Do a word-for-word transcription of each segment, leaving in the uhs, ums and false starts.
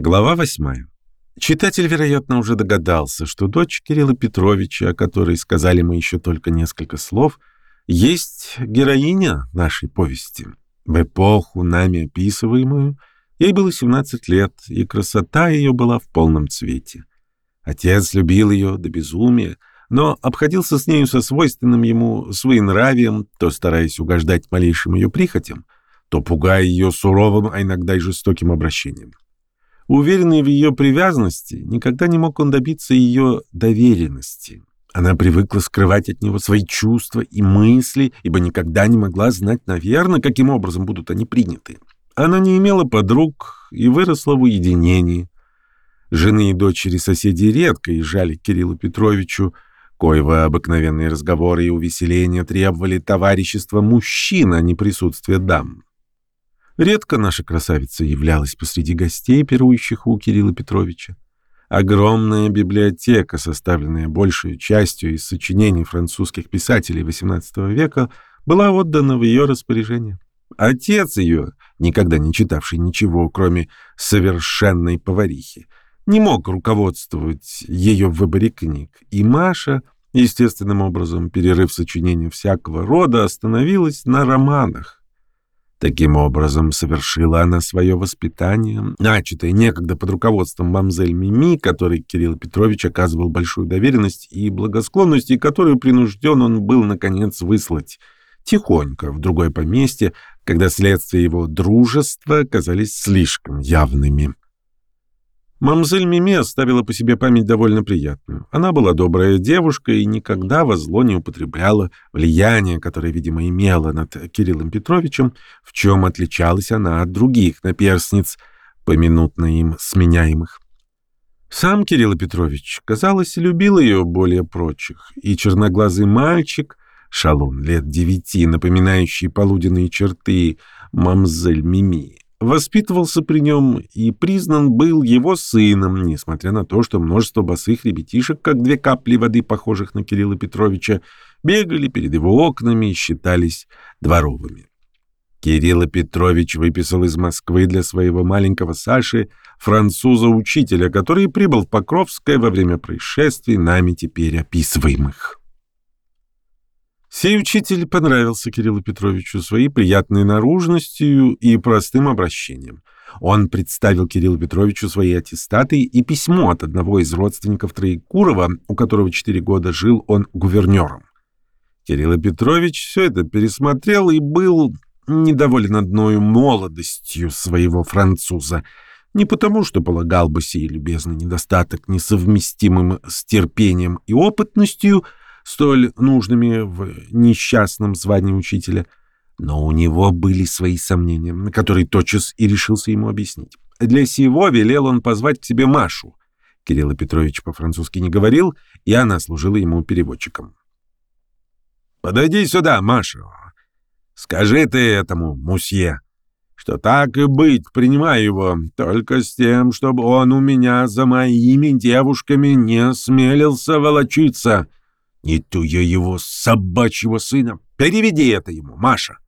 Глава восьмая. Читатель, вероятно, уже догадался, что дочь Кирилла Петровича, о которой сказали мы еще только несколько слов, есть героиня нашей повести. В эпоху, нами описываемую, ей было семнадцать лет, и красота ее была в полном цвете. Отец любил ее до безумия, но обходился с нею со свойственным ему своенравием, то стараясь угождать малейшим ее прихотям, то пугая ее суровым, а иногда и жестоким обращением. Уверенный в ее привязанности, никогда не мог он добиться ее доверенности. Она привыкла скрывать от него свои чувства и мысли, ибо никогда не могла знать, наверное, каким образом будут они приняты. Она не имела подруг и выросла в уединении. Жены и дочери соседей редко езжали к Кириллу Петровичу, коего обыкновенные разговоры и увеселения требовали товарищества мужчин, а не присутствия дам. Редко наша красавица являлась посреди гостей, пирующих у Кирилла Петровича. Огромная библиотека, составленная большей частью из сочинений французских писателей восемнадцатого века, была отдана в ее распоряжение. Отец ее, никогда не читавший ничего, кроме «Совершенной поварихи», не мог руководствовать ее в выборе книг, и Маша, естественным образом, перерыв сочинения всякого рода, остановилась на романах. Таким образом, совершила она свое воспитание, начатое некогда под руководством мамзель Мими, которой Кирилл Петрович оказывал большую доверенность и благосклонность, и которую принужден он был, наконец, выслать тихонько в другое поместье, когда следствия его дружества казались слишком явными. Мамзель Мими оставила по себе память довольно приятную. Она была добрая девушка и никогда во зло не употребляла влияние, которое, видимо, имела над Кириллом Петровичем, в чем отличалась она от других наперсниц, поминутно им сменяемых. Сам Кирилл Петрович, казалось, любил ее более прочих, и черноглазый мальчик, шалун лет девяти, напоминающий полуденные черты мамзель Мими, воспитывался при нем и признан был его сыном, несмотря на то, что множество босых ребятишек, как две капли воды, похожих на Кирилла Петровича, бегали перед его окнами и считались дворовыми. Кирилл Петрович выписал из Москвы для своего маленького Саши француза-учителя, который прибыл в Покровское во время происшествий, нами теперь описываемых. Сей учитель понравился Кириллу Петровичу своей приятной наружностью и простым обращением. Он представил Кириллу Петровичу свои аттестаты и письмо от одного из родственников Троекурова, у которого четыре года жил он гувернером. Кирилл Петрович все это пересмотрел и был недоволен одной молодостью своего француза, не потому, что полагал бы сей любезный недостаток несовместимым с терпением и опытностью, столь нужными в несчастном звании учителя, но у него были свои сомнения, которые тотчас и решился ему объяснить. Для сего велел он позвать к себе Машу. Кирилл Петрович по-французски не говорил, и она служила ему переводчиком. «Подойди сюда, Маша. Скажи ты этому мусье, что так и быть, принимай его, только с тем, чтобы он у меня за моими девушками не осмелился волочиться. Не ту я его собачьего сына. Переведи это ему, Маша».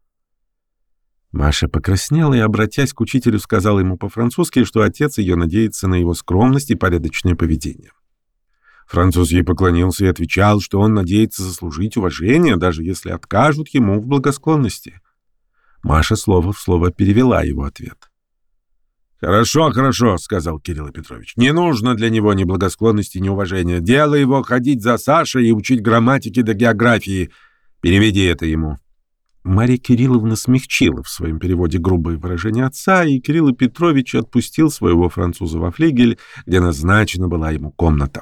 Маша покраснела и, обратясь к учителю, сказала ему по-французски, что отец ее надеется на его скромность и порядочное поведение. Француз ей поклонился и отвечал, что он надеется заслужить уважение, даже если откажут ему в благосклонности. Маша слово в слово перевела его ответ. «Хорошо, хорошо», — сказал Кирилл Петрович. «Не нужно для него ни благосклонности, ни уважения. Дело его ходить за Сашей и учить грамматике да географии. Переведи это ему». Марья Кирилловна смягчила в своем переводе грубые выражения отца, и Кирилл Петрович отпустил своего француза во флигель, где назначена была ему комната.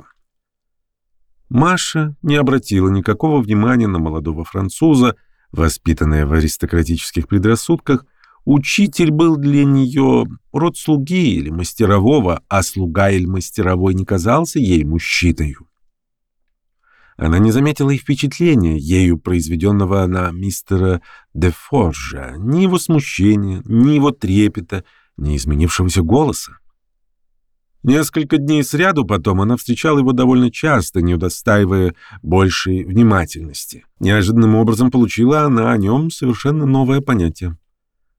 Маша не обратила никакого внимания на молодого француза, воспитанная в аристократических предрассудках. Учитель был для нее род слуги или мастерового, а слуга или мастеровой не казался ей мужчиною. Она не заметила и впечатления, ею произведенного на мистера де Форжа, ни его смущения, ни его трепета, ни изменившегося голоса. Несколько дней сряду потом она встречала его довольно часто, не удостаивая большей внимательности. Неожиданным образом получила она о нем совершенно новое понятие.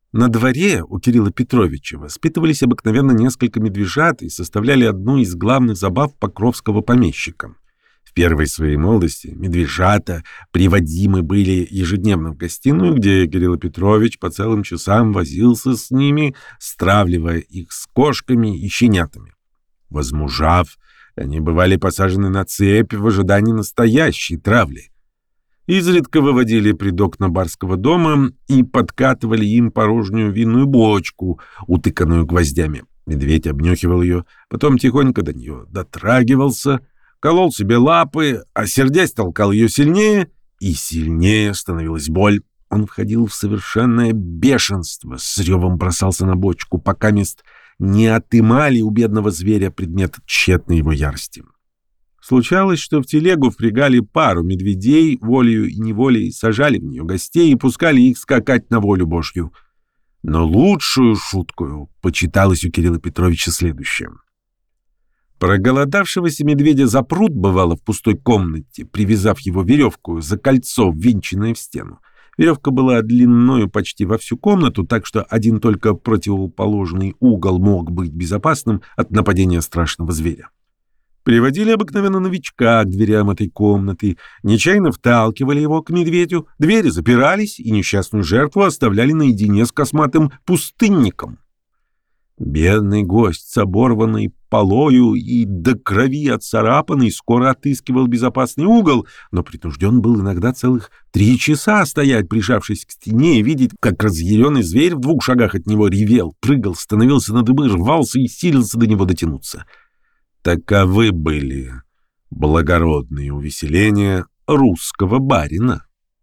На дворе у Кирилла Петровича воспитывались обыкновенно несколько медвежат и составляли одну из главных забав покровского помещика. В первой своей молодости медвежата приводимы были ежедневно в гостиную, где Кирилл Петрович по целым часам возился с ними, стравливая их с кошками и щенятами. Возмужав, они бывали посажены на цепь в ожидании настоящей травли. Изредка выводили пред окна барского дома и подкатывали им порожнюю винную бочку, утыканную гвоздями. Медведь обнюхивал ее, потом тихонько до нее дотрагивался, колол себе лапы, а сердясь толкал ее сильнее, и сильнее становилась боль. Он входил в совершенное бешенство, с ревом бросался на бочку, пока мест не отымали у бедного зверя предмет тщетной его ярости. Случалось, что в телегу впрягали пару медведей, волею и неволей сажали в нее гостей и пускали их скакать на волю Божью. Но лучшую шуткою почиталось у Кирилла Петровича следующее. Проголодавшегося медведя запрут, бывало, в пустой комнате, привязав его веревку за кольцо, ввинченное в стену. Веревка была длинною почти во всю комнату, так что один только противоположный угол мог быть безопасным от нападения страшного зверя. Приводили обыкновенно новичка к дверям этой комнаты, нечаянно вталкивали его к медведю, двери запирались, и несчастную жертву оставляли наедине с косматым пустынником. Бедный гость с оборванной полою и до крови отцарапанный скоро отыскивал безопасный угол, но принужден был иногда целых три часа стоять, прижавшись к стене, и видеть, как разъяренный зверь в двух шагах от него ревел, прыгал, становился на дыбы, рвался и силился до него дотянуться. Таковы были благородные увеселения русского барина.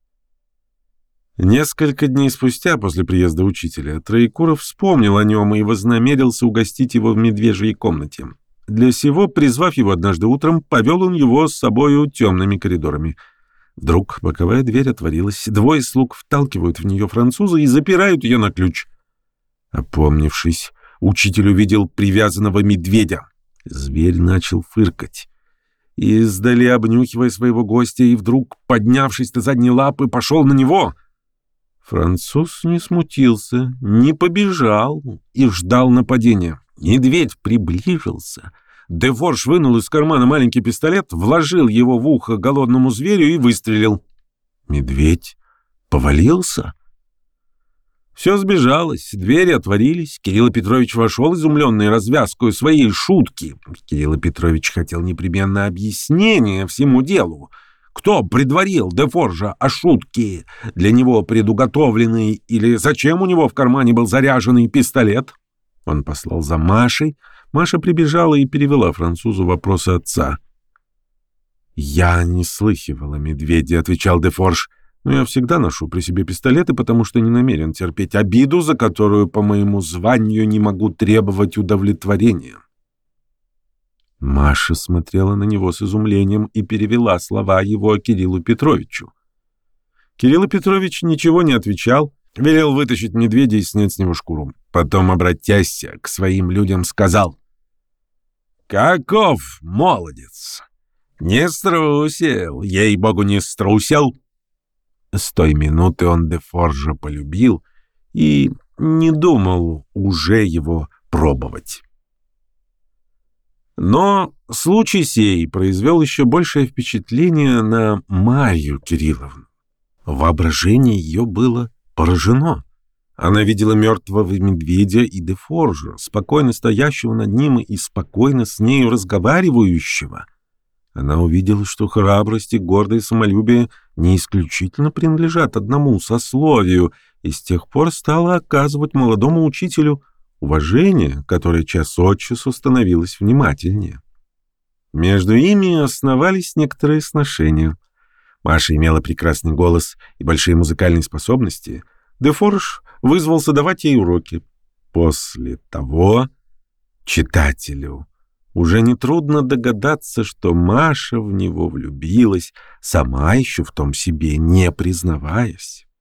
Несколько дней спустя, после приезда учителя, Троекуров вспомнил о нем и вознамерился угостить его в медвежьей комнате. Для сего, призвав его однажды утром, повел он его с собою темными коридорами. Вдруг боковая дверь отворилась, двое слуг вталкивают в нее француза и запирают ее на ключ. Опомнившись, учитель увидел привязанного медведя. Зверь начал фыркать, издали обнюхивая своего гостя, и вдруг, поднявшись на задние лапы, пошел на него. Француз не смутился, не побежал и ждал нападения. Медведь приближился. Дефорж вынул из кармана маленький пистолет, вложил его в ухо голодному зверю и выстрелил. Медведь повалился. Все сбежалось, двери отворились. Кирилл Петрович вошел, изумленный развязкой своей шутки. Кирилл Петрович хотел непременно объяснения всему делу. Кто предварил Дефоржа о шутке, для него предуготовленной, или зачем у него в кармане был заряженный пистолет? Он послал за Машей. Маша прибежала и перевела французу вопросы отца. «Я не слыхивала медведя», — отвечал Дефорж. «Но я всегда ношу при себе пистолеты, потому что не намерен терпеть обиду, за которую по моему званию не могу требовать удовлетворения». Маша смотрела на него с изумлением и перевела слова его Кириллу Петровичу. Кирилл Петрович ничего не отвечал, велел вытащить медведя и снять с него шкуру. Потом, обратясь к своим людям, сказал: «Каков молодец! Не струсил, ей-богу, не струсил!» С той минуты он Дефоржа полюбил и не думал уже его пробовать. Но случай сей произвел еще большее впечатление на Марью Кирилловну. Воображение ее было поражено. Она видела мертвого медведя и Дефоржа, спокойно стоящего над ним и спокойно с нею разговаривающего. Она увидела, что храбрость и гордое самолюбие не исключительно принадлежат одному сословию, и с тех пор стала оказывать молодому учителю уважение, которое час от часу становилось внимательнее. Между ими основались некоторые сношения. Маша имела прекрасный голос и большие музыкальные способности. Дефорж вызвался давать ей уроки. После того читателю уже нетрудно догадаться, что Маша в него влюбилась, сама еще в том себе не признаваясь.